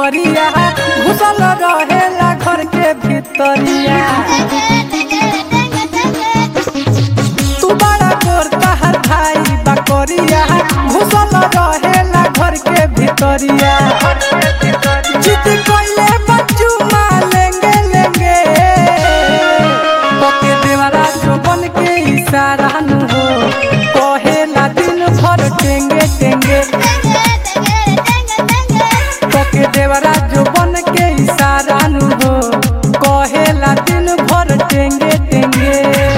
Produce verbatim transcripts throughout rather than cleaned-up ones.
कमरिया घुसल रहेला घर के भीतरिया। तू बड़ा गोर तहर भाई बकरिया घुसल रहेला घर के भीतरिया। जिद कोइले बच्चू लेंगे लेंगे पके देवरा जो बन के इशारा नु हो कहेला दिन भर टेंगे टेंगे पके देवरा जो बन के इशारा नु हो कहेला दिन भर टेंगे टेंगे।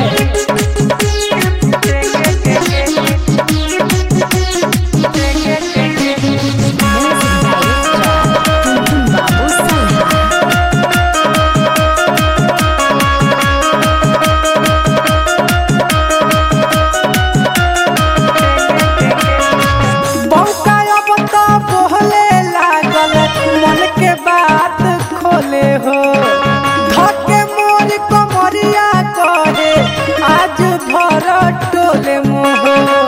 खोले हो धके मोर कमरिया कहे आज भर टोले मोह।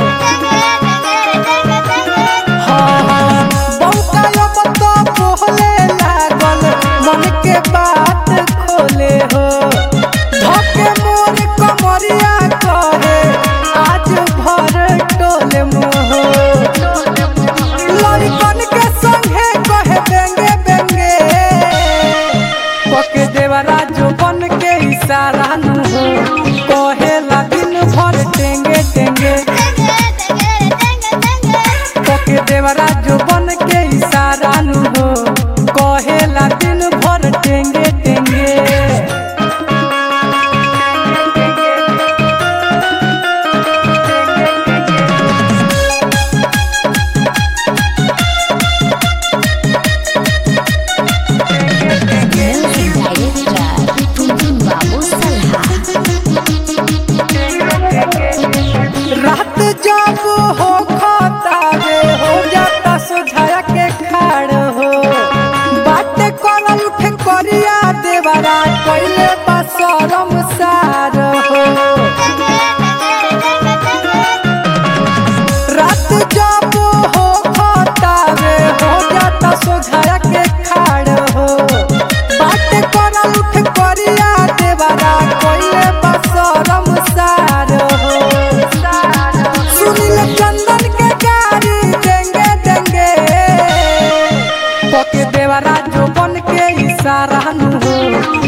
हाँ बौका तो बोले लागल मन के बात खोले हो धके मोर कमरिया कहे आज भर टोले मोह। लड़कन के संगे कहे बेंगे बेंगे पके देवरा जो बन के इशारा नु हो कहेला दिन भर टेंगे टेंगे पके देवरा जो बन के इशारा नु हो कहेला दिन भर टेंगे टेंगे। रात जब हो खाता रे हो जाता सुझाया के खाड़ हो बात करल उठ करिया देवरा कइले बसरम सार हो। रात जब हो खाता रे हो जाता सुझाया के खाड़ हो बात करल उठ करिया देवरा कइले बसरम सार हो। चंदन के गाड़ी देंगे देंगे पके देवरा जो बन के इशारा नु हो